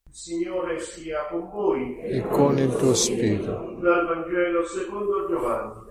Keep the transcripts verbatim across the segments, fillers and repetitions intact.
Il Signore sia con voi e con il tuo spirito. Dal Vangelo secondo Giovanni.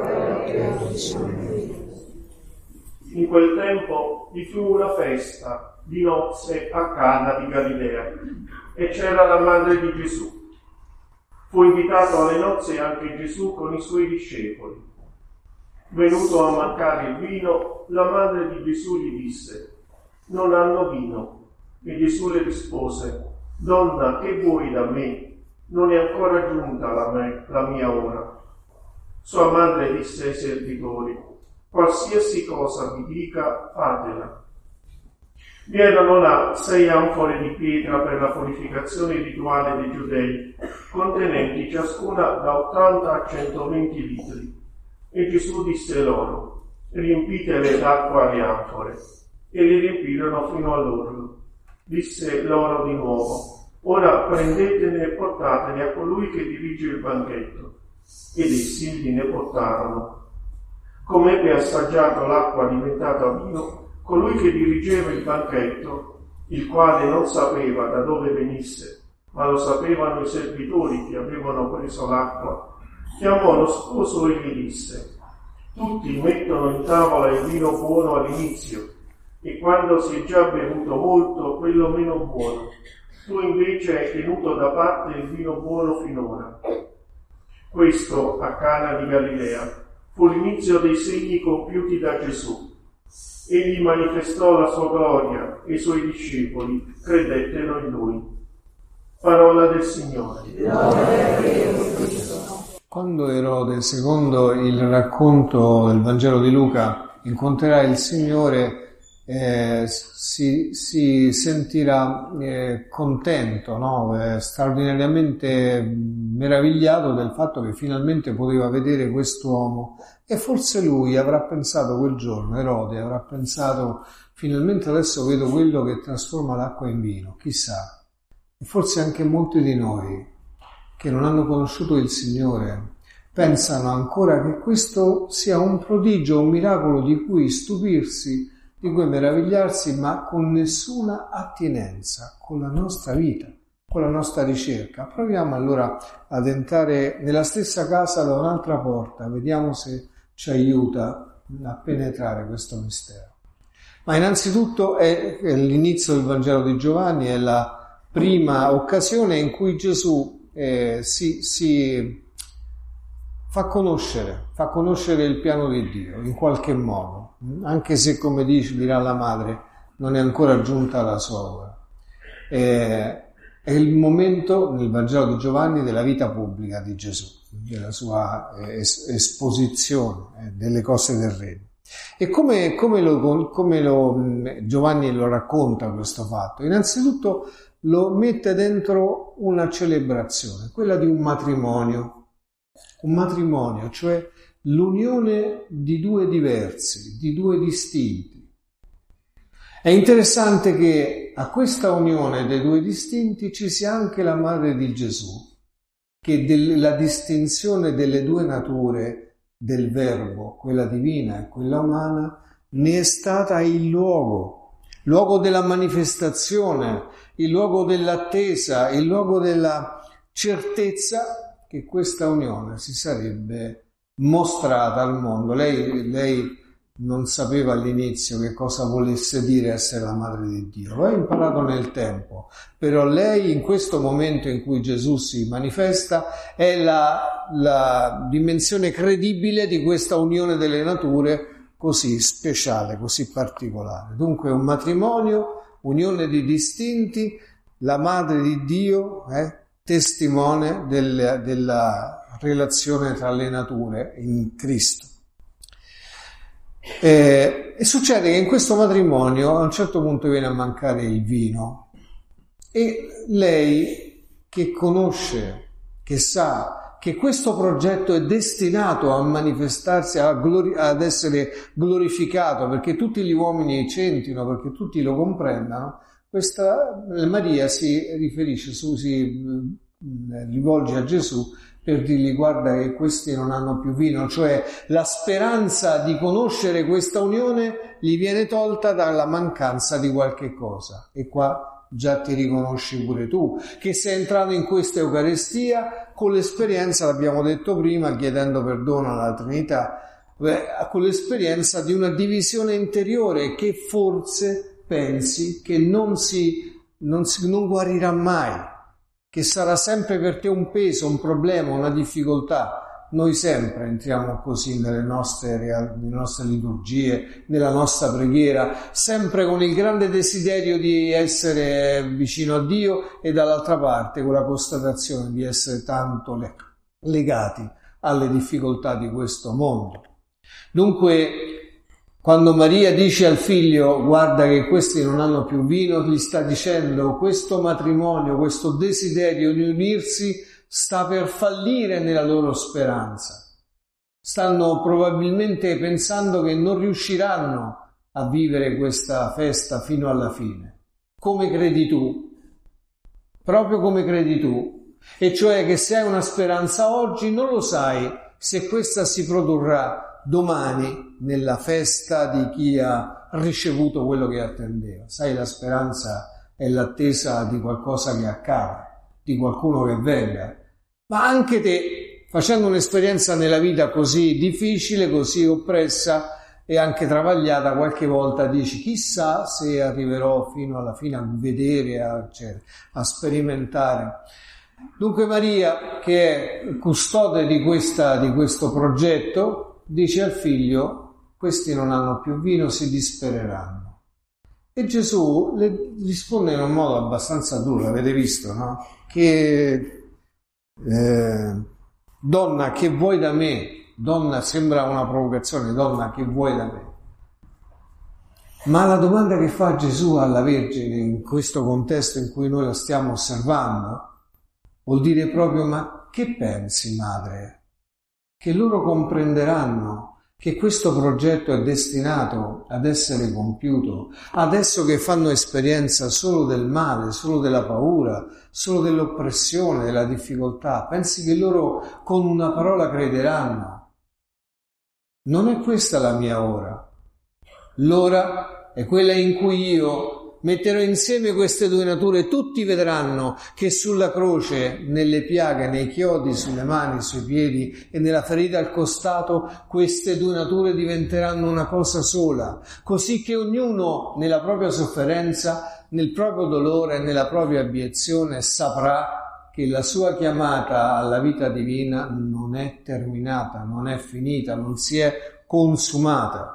In quel tempo vi fu una festa di nozze a Cana di Galilea e c'era la madre di Gesù. Fu invitato alle nozze anche Gesù con i suoi discepoli. Venuto a mancare il vino, la madre di Gesù gli disse: non hanno vino. E Gesù le rispose: Donna, che vuoi da me? Non è ancora giunta la, me, la mia ora. Sua madre disse ai servitori: qualsiasi cosa vi dica, fatela. Vi erano là sei anfore di pietra per la purificazione rituale dei giudei, contenenti ciascuna da ottanta a centoventi litri. E Gesù disse loro: riempitele d'acqua le anfore. E li riempirono fino all'orlo. Disse loro di nuovo: ora prendetene e portatene a colui che dirige il banchetto. Ed essi gliene portarono. Come ebbe assaggiato l'acqua diventata vino, colui che dirigeva il banchetto, il quale non sapeva da dove venisse, ma lo sapevano i servitori che avevano preso l'acqua, chiamò lo sposo e gli disse: tutti mettono in tavola il vino buono all'inizio, e quando si è già bevuto molto, quello meno buono. Tu invece hai tenuto da parte il vino buono finora. Questo, a Cana di Galilea, fu l'inizio dei segni compiuti da Gesù. Egli manifestò la sua gloria e i suoi discepoli credettero in lui. Parola del Signore. Quando Erode, secondo il racconto del Vangelo di Luca, incontrerà il Signore, eh, si, si sentirà eh, contento, no? eh, straordinariamente meravigliato del fatto che finalmente poteva vedere quest'uomo. E forse lui avrà pensato quel giorno, Erode avrà pensato: finalmente adesso vedo quello che trasforma l'acqua in vino, chissà. E forse anche molti di noi che non hanno conosciuto il Signore pensano ancora che questo sia un prodigio, un miracolo di cui stupirsi, di cui meravigliarsi, ma con nessuna attinenza con la nostra vita, con la nostra ricerca. Proviamo allora ad entrare nella stessa casa da un'altra porta, vediamo se ci aiuta a penetrare questo mistero. Ma innanzitutto è l'inizio del Vangelo di Giovanni, è la prima occasione in cui Gesù eh, si, si fa conoscere, fa conoscere il piano di Dio in qualche modo, anche se, come dice, dirà la madre, non è ancora giunta la sua ora. Eh, è il momento nel Vangelo di Giovanni della vita pubblica di Gesù, della sua es- esposizione eh, delle cose del regno. E come, come, lo, come lo, Giovanni lo racconta questo fatto? Innanzitutto lo mette dentro una celebrazione, quella di un matrimonio. Un matrimonio, cioè l'unione di due diversi, di due distinti. È interessante che a questa unione dei due distinti ci sia anche la madre di Gesù, che della distinzione delle due nature del Verbo, quella divina e quella umana, ne è stata il luogo, luogo della manifestazione, il luogo dell'attesa, il luogo della certezza che questa unione si sarebbe mostrata al mondo. Lei, lei non sapeva all'inizio che cosa volesse dire essere la madre di Dio, lo ha imparato nel tempo, però lei in questo momento in cui Gesù si manifesta è la, la dimensione credibile di questa unione delle nature così speciale, così particolare. Dunque un matrimonio, unione di distinti, la madre di Dio è eh, testimone del, della relazione tra le nature in Cristo. E, e succede che in questo matrimonio a un certo punto viene a mancare il vino e lei, che conosce, che sa che questo progetto è destinato a manifestarsi, a glori- ad essere glorificato, perché tutti gli uomini centino, perché tutti lo comprendano, questa Maria si riferisce, su, si rivolge a Gesù per dirgli: guarda che questi non hanno più vino, cioè la speranza di conoscere questa unione gli viene tolta dalla mancanza di qualche cosa. E qua già ti riconosci pure tu, che sei entrato in questa Eucaristia con l'esperienza, l'abbiamo detto prima, chiedendo perdono alla Trinità, con l'esperienza di una divisione interiore che forse pensi che non si, non si, non guarirà mai, che sarà sempre per te un peso, un problema, una difficoltà. Noi sempre entriamo così nelle nostre, nelle nostre liturgie, nella nostra preghiera, sempre con il grande desiderio di essere vicino a Dio e dall'altra parte con la constatazione di essere tanto legati alle difficoltà di questo mondo. Dunque, quando Maria dice al figlio guarda che questi non hanno più vino, gli sta dicendo questo matrimonio, questo desiderio di unirsi sta per fallire nella loro speranza. Stanno probabilmente pensando che non riusciranno a vivere questa festa fino alla fine. Come credi tu? Proprio come credi tu. E cioè che se hai una speranza oggi non lo sai se questa si produrrà domani nella festa di chi ha ricevuto quello che attendeva. Sai, la speranza è l'attesa di qualcosa che accada, di qualcuno che venga. Ma anche te, facendo un'esperienza nella vita così difficile, così oppressa e anche travagliata, qualche volta dici chissà se arriverò fino alla fine a vedere, a, cioè, a sperimentare. Dunque Maria, che è custode di, questa, di questo progetto, dice al figlio questi non hanno più vino, si dispereranno. E Gesù le risponde in un modo abbastanza duro, avete visto, no? Che Eh, donna, che vuoi da me? Donna, sembra una provocazione, donna, che vuoi da me? Ma la domanda che fa Gesù alla Vergine in questo contesto in cui noi la stiamo osservando vuol dire proprio: ma che pensi, madre? Che loro comprenderanno che questo progetto è destinato ad essere compiuto adesso che fanno esperienza solo del male, solo della paura, solo dell'oppressione, della difficoltà. Pensi che loro con una parola crederanno? Non è questa la mia ora. L'ora è quella in cui io metterò insieme queste due nature. Tutti vedranno che sulla croce, nelle piaghe, nei chiodi, sulle mani, sui piedi e nella ferita al costato, queste due nature diventeranno una cosa sola, così che ognuno nella propria sofferenza, nel proprio dolore e nella propria abiezione saprà che la sua chiamata alla vita divina non è terminata, non è finita, non si è consumata.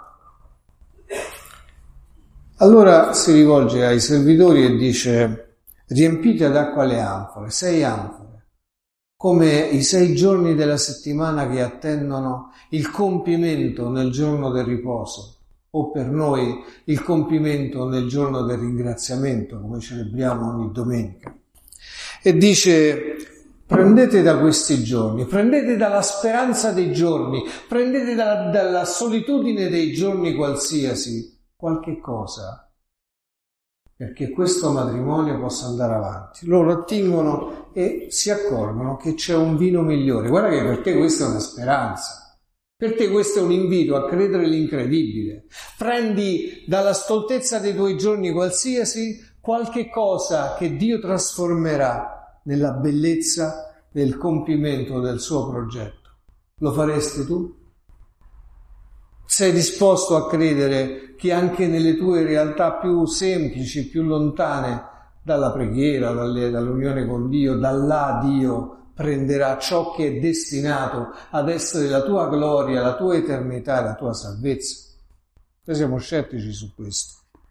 Allora si rivolge ai servitori e dice: riempite d'acqua le anfore, sei anfore, come i sei giorni della settimana che attendono il compimento nel giorno del riposo, o per noi il compimento nel giorno del ringraziamento, come celebriamo ogni domenica. E dice: prendete da questi giorni, prendete dalla speranza dei giorni, prendete dalla, dalla solitudine dei giorni qualsiasi, qualche cosa, perché questo matrimonio possa andare avanti. Loro attingono e si accorgono che c'è un vino migliore. Guarda che per te questa è una speranza, per te questo è un invito a credere l'incredibile. Prendi dalla stoltezza dei tuoi giorni qualsiasi qualche cosa che Dio trasformerà nella bellezza del compimento del suo progetto. Lo faresti tu? Sei disposto a credere che anche nelle tue realtà più semplici, più lontane dalla preghiera, dalle, dall'unione con Dio, da là Dio prenderà ciò che è destinato ad essere la tua gloria, la tua eternità e la tua salvezza? Noi siamo scettici su questo.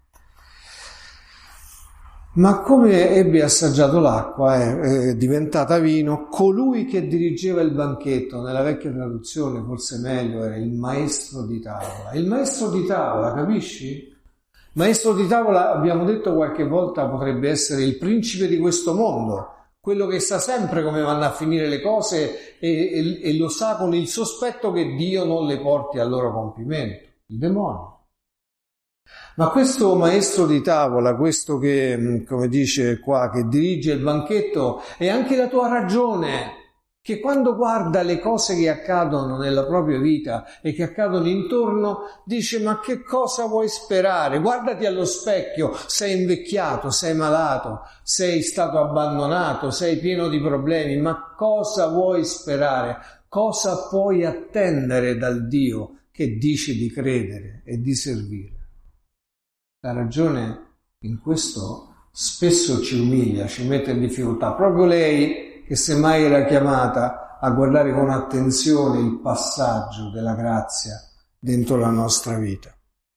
Ma come ebbe assaggiato l'acqua è, è diventata vino colui che dirigeva il banchetto. Nella vecchia traduzione forse meglio era il maestro di tavola. Il maestro di tavola, capisci? Maestro di tavola, abbiamo detto qualche volta, potrebbe essere il principe di questo mondo, quello che sa sempre come vanno a finire le cose e, e, e lo sa con il sospetto che Dio non le porti al loro compimento, il demonio. Ma questo maestro di tavola, questo che, come dice qua, che dirige il banchetto, è anche la tua ragione, che quando guarda le cose che accadono nella propria vita e che accadono intorno, dice: ma che cosa vuoi sperare? Guardati allo specchio, sei invecchiato, sei malato, sei stato abbandonato, sei pieno di problemi, ma cosa vuoi sperare? Cosa puoi attendere dal Dio che dice di credere e di servire? La ragione in questo spesso ci umilia, ci mette in difficoltà, proprio lei che semmai era chiamata a guardare con attenzione il passaggio della grazia dentro la nostra vita.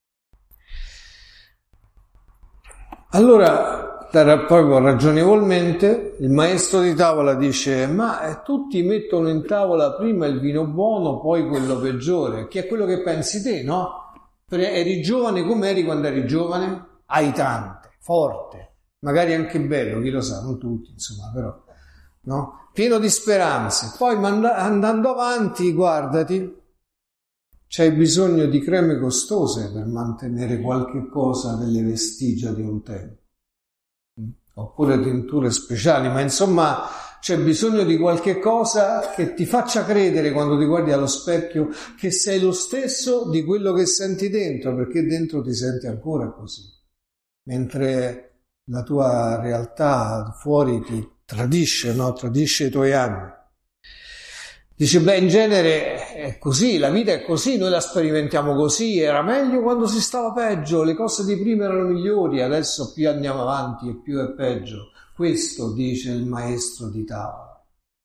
Allora, proprio ragionevolmente, il maestro di tavola dice: ma tutti mettono in tavola prima il vino buono, poi quello peggiore, che è quello che pensi te, no? Eri giovane come eri quando eri giovane? Hai tante, forte, magari anche bello, chi lo sa, non tutti, insomma, però... no? Pieno di speranze. Poi manda- andando avanti, guardati, c'hai bisogno di creme costose per mantenere qualche cosa delle vestigia di un tempo, oppure tinture speciali, ma insomma c'è bisogno di qualche cosa che ti faccia credere, quando ti guardi allo specchio, che sei lo stesso di quello che senti dentro, perché dentro ti senti ancora così, mentre la tua realtà fuori ti tradisce, no? Tradisce i tuoi anni. Dice: beh, in genere è così, la vita è così, noi la sperimentiamo così, era meglio quando si stava peggio, le cose di prima erano migliori, adesso più andiamo avanti e più è peggio. Questo dice il maestro di tavola.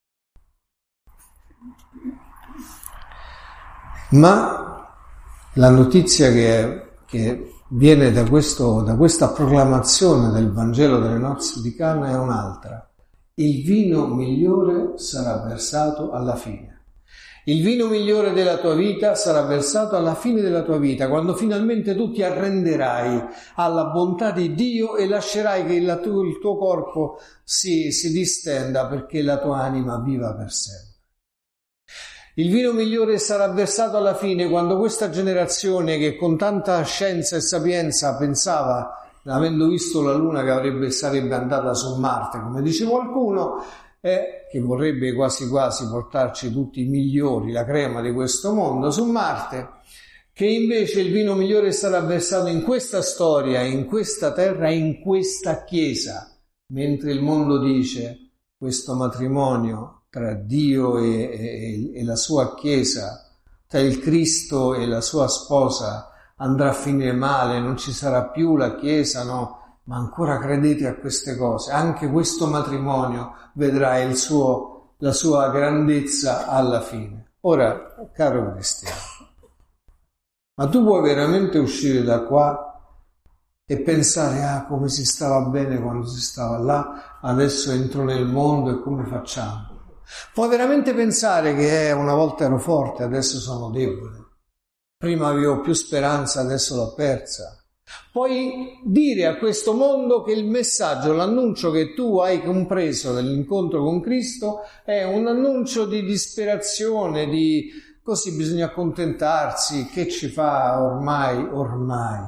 Ma la notizia che, che viene da, questo, da questa proclamazione del Vangelo delle nozze di Cana è un'altra. Il vino migliore sarà versato alla fine. Il vino migliore della tua vita sarà versato alla fine della tua vita, quando finalmente tu ti arrenderai alla bontà di Dio e lascerai che il tuo, il tuo corpo si, si distenda, perché la tua anima viva per sempre. Il vino migliore sarà versato alla fine, quando questa generazione, che con tanta scienza e sapienza pensava, avendo visto la luna, che avrebbe, sarebbe andata su Marte, come dice qualcuno, eh, che vorrebbe quasi quasi portarci tutti i migliori, la crema di questo mondo su Marte, che invece il vino migliore sarà versato in questa storia, in questa terra, in questa Chiesa, mentre il mondo dice: questo matrimonio tra Dio e, e, e la sua Chiesa, tra il Cristo e la sua sposa, andrà a finire male, non ci sarà più la Chiesa, no? Ma ancora credete a queste cose? Anche questo matrimonio vedrà il suo, la sua grandezza alla fine. Ora, caro cristiano, ma tu puoi veramente uscire da qua e pensare: ah, come si stava bene quando si stava là, adesso entro nel mondo e come facciamo? Puoi veramente pensare che eh, una volta ero forte, adesso sono debole? Prima avevo più speranza, adesso l'ho persa. Puoi dire a questo mondo che il messaggio, l'annuncio che tu hai compreso dall'incontro con Cristo è un annuncio di disperazione, di così bisogna accontentarsi, che ci fa ormai, ormai.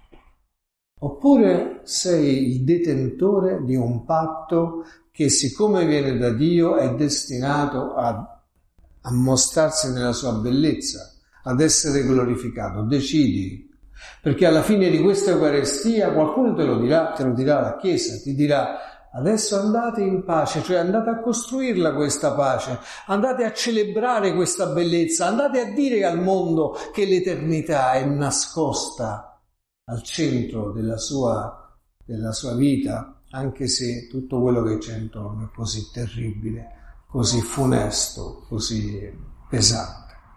Oppure sei il detentore di un patto che, siccome viene da Dio, è destinato a, a mostrarsi nella sua bellezza, ad essere glorificato. Decidi, perché alla fine di questa Eucaristia qualcuno te lo dirà, te lo dirà la Chiesa, ti dirà: adesso andate in pace, cioè andate a costruirla questa pace, andate a celebrare questa bellezza, andate a dire al mondo che l'eternità è nascosta al centro della sua, della sua vita, anche se tutto quello che c'è intorno è così terribile, così funesto, così pesante.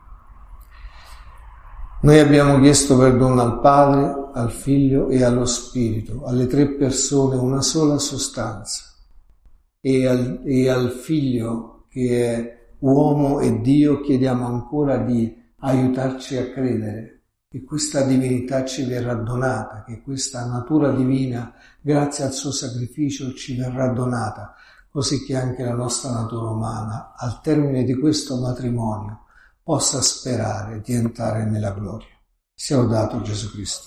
Noi abbiamo chiesto perdono al Padre, al Figlio e allo Spirito, alle tre persone, una sola sostanza, e al, e al Figlio, che è uomo e Dio, chiediamo ancora di aiutarci a credere che questa divinità ci verrà donata, che questa natura divina, grazie al suo sacrificio, ci verrà donata, così che anche la nostra natura umana, al termine di questo matrimonio, possa sperare di entrare nella gloria. Sia lodato Gesù Cristo.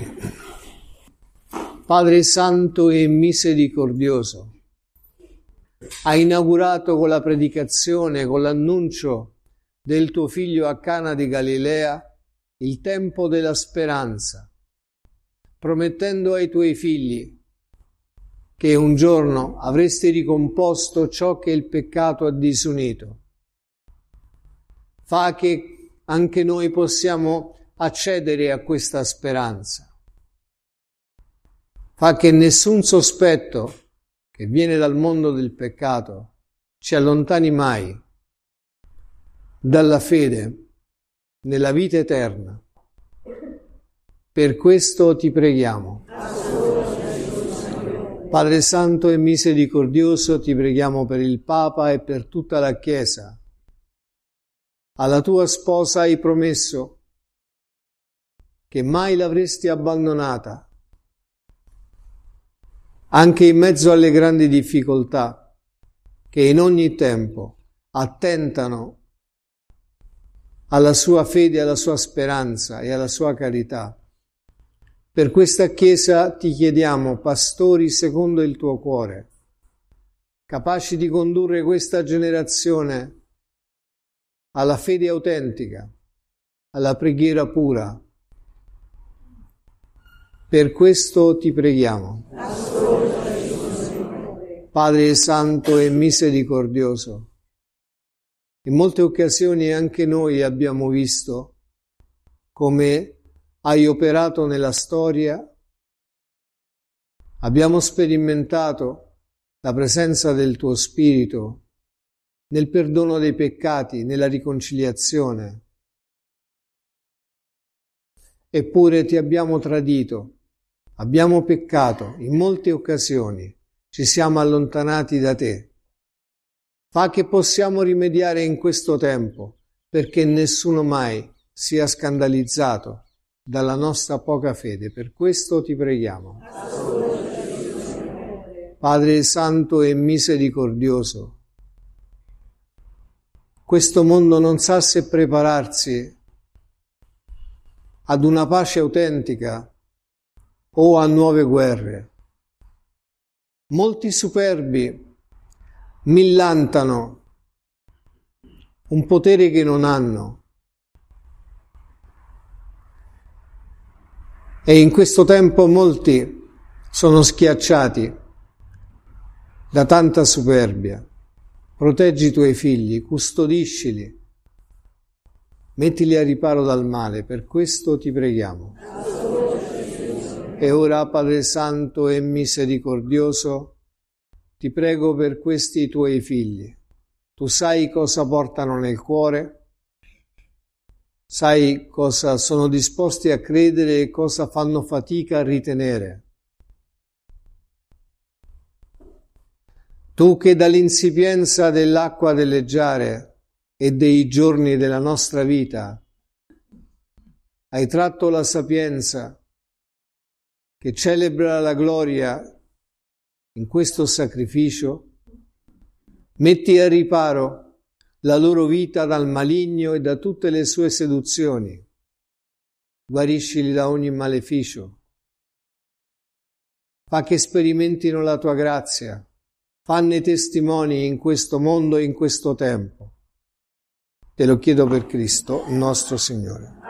Padre Santo e Misericordioso, hai inaugurato con la predicazione, con l'annuncio del tuo figlio a Cana di Galilea, il tempo della speranza, promettendo ai tuoi figli che un giorno avresti ricomposto ciò che il peccato ha disunito. Fa che anche noi possiamo accedere a questa speranza. Fa che nessun sospetto che viene dal mondo del peccato ci allontani mai dalla fede nella vita eterna. Per questo ti preghiamo. Padre Santo e Misericordioso, ti preghiamo per il Papa e per tutta la Chiesa. Alla tua sposa hai promesso che mai l'avresti abbandonata, anche in mezzo alle grandi difficoltà che in ogni tempo attentano alla sua fede, alla sua speranza e alla sua carità. Per questa Chiesa ti chiediamo pastori secondo il tuo cuore, capaci di condurre questa generazione alla fede autentica, alla preghiera pura. Per questo ti preghiamo. Padre Santo e Misericordioso, in molte occasioni anche noi abbiamo visto come hai operato nella storia, abbiamo sperimentato la presenza del tuo Spirito nel perdono dei peccati, nella riconciliazione. Eppure ti abbiamo tradito, abbiamo peccato in molte occasioni, ci siamo allontanati da te. Fa che possiamo rimediare in questo tempo, perché nessuno mai sia scandalizzato dalla nostra poca fede. Per questo ti preghiamo. Padre Santo e Misericordioso, questo mondo non sa se prepararsi ad una pace autentica o a nuove guerre. Molti superbi millantano un potere che non hanno. E in questo tempo molti sono schiacciati da tanta superbia. Proteggi i tuoi figli, custodiscili, mettili a riparo dal male, per questo ti preghiamo. E ora, Padre Santo e Misericordioso, ti prego per questi tuoi figli. Tu sai cosa portano nel cuore, sai cosa sono disposti a credere e cosa fanno fatica a ritenere. Tu che dall'insipienza dell'acqua del leggiare e dei giorni della nostra vita hai tratto la sapienza che celebra la gloria in questo sacrificio, metti a riparo la loro vita dal maligno e da tutte le sue seduzioni. Guariscili da ogni maleficio. Fa che sperimentino la tua grazia. Fanne testimoni in questo mondo e in questo tempo. Te lo chiedo per Cristo, nostro Signore.